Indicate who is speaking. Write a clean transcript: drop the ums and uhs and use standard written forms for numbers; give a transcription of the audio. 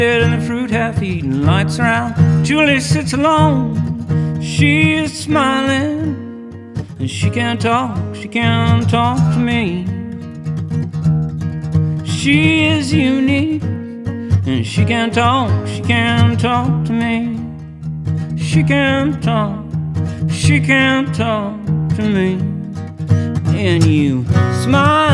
Speaker 1: And the fruit half eaten, lights around. Julie sits alone. She is smiling, and she can't talk to me. She is unique, and she can't talk to me. She can't talk to me. And you smile